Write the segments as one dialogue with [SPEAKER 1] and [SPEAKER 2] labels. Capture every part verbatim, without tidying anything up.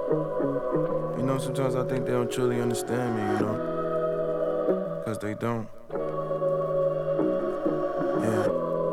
[SPEAKER 1] You know, sometimes I think they don't truly understand me, you know? Cause they don't. Yeah.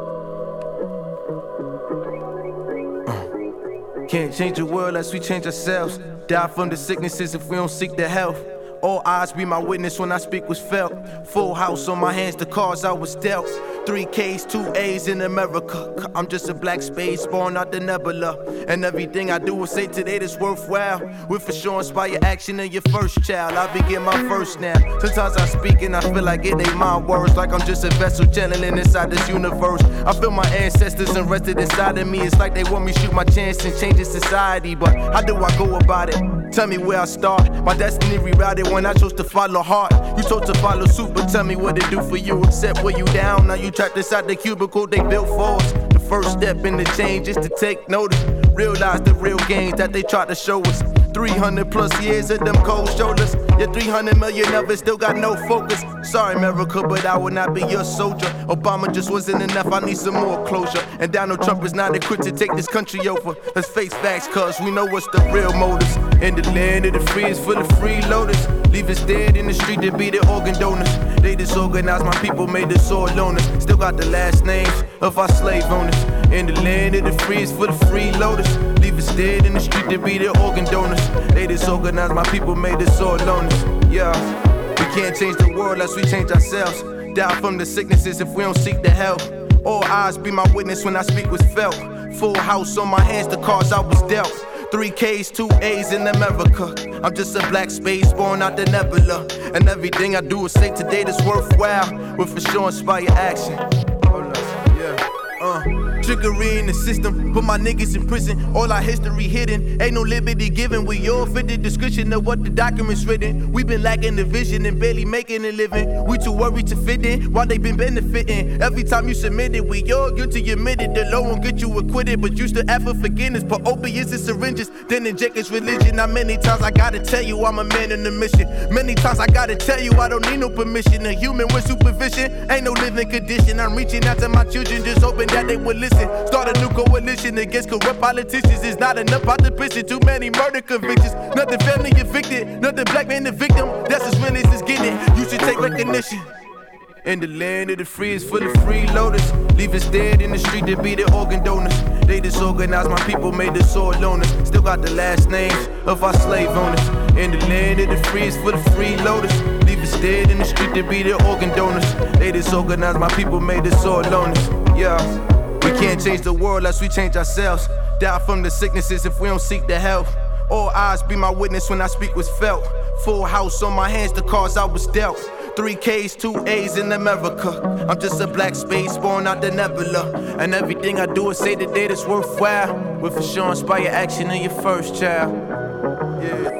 [SPEAKER 1] Uh. Can't change the world unless we change ourselves. Die from the sicknesses if we don't seek the health. All eyes be my witness when I speak was felt. Full house on my hands, the cards I was dealt. Three K's, two A's in America. I'm just a black space born out the nebula. And everything I do is say today that's worthwhile. Will for sure inspire action in your first child. I begin my first now. Sometimes I speak and I feel like it ain't my words. Like I'm just a vessel channeling inside this universe. I feel my ancestors invested inside of me. It's like they want me to shoot my chance and change the society. But how do I go about it? Tell me where I start. My destiny rerouted when I chose to follow heart. You chose to follow suit, but tell me what it do for you. Except where you down, now you trapped inside the cubicle they built for us. The first step in the change is to take notice. Realize the real gains that they try to show us. three hundred plus years of them cold shoulders. Yeah, three hundred million of it still got no focus. Sorry, America, but I will not be your soldier. Obama just wasn't enough, I need some more closure. And Donald Trump is not equipped to take this country over. Let's face facts, cause we know what's the real motives. In the land of the free is full of freeloaders. Leave us dead in the street to be the organ donors. They disorganized, my people made us all loners. Still got the last names of our slave owners. In the land of the free is full of freeloaders. Leave us dead in the street to be the organ donors. They disorganized, my people made us all loners. Yeah, we can't change the world unless we change ourselves. Die from the sicknesses if we don't seek the help. All eyes be my witness when I speak was felt. Full house on my hands, the cards I was dealt. Three K's, two A's in America. I'm just a black space born out the nebula. And everything I do is say today that's worthwhile. Will for sure inspire action. Hold up, yeah, uh. Trickery in the system, put my niggas in prison. All our history hidden, ain't no liberty given. We all fit the description of what the document's written. We been lacking the vision and barely making a living. We too worried to fit in, while they been benefiting. Every time you submit it, we all guilty admitted. The law won't get you acquitted, but you still ask for forgiveness. Put opiates and syringes, then inject its religion. Now many times I gotta tell you I'm a man on a mission. Many times I gotta tell you I don't need no permission. A human with supervision, ain't no living condition. I'm reaching out to my children, just hoping that they will listen. Start a new coalition against corrupt politicians. It's not enough out the prison, too many murder convictions. Nothing family evicted, nothing black man the victim. That's as real as it's getting. You should take recognition. In the land of the free is full of freeloaders. Leave us dead in the street to be the organ donors. They disorganized, my people made us all loners. Still got the last names of our slave owners. In the land of the free is full of freeloaders. Leave us dead in the street to be the organ donors. They disorganized, my people made us all loners. Yeah. We can't change the world unless we change ourselves. Die from the sicknesses if we don't seek the help. All eyes be my witness when I speak was felt. Full house on my hands, the cards I was dealt. Three K's, two A's in America. I'm just a black space born out the nebula. And everything I do is say today that's worthwhile. Will for sure inspire action in your first child. Yeah.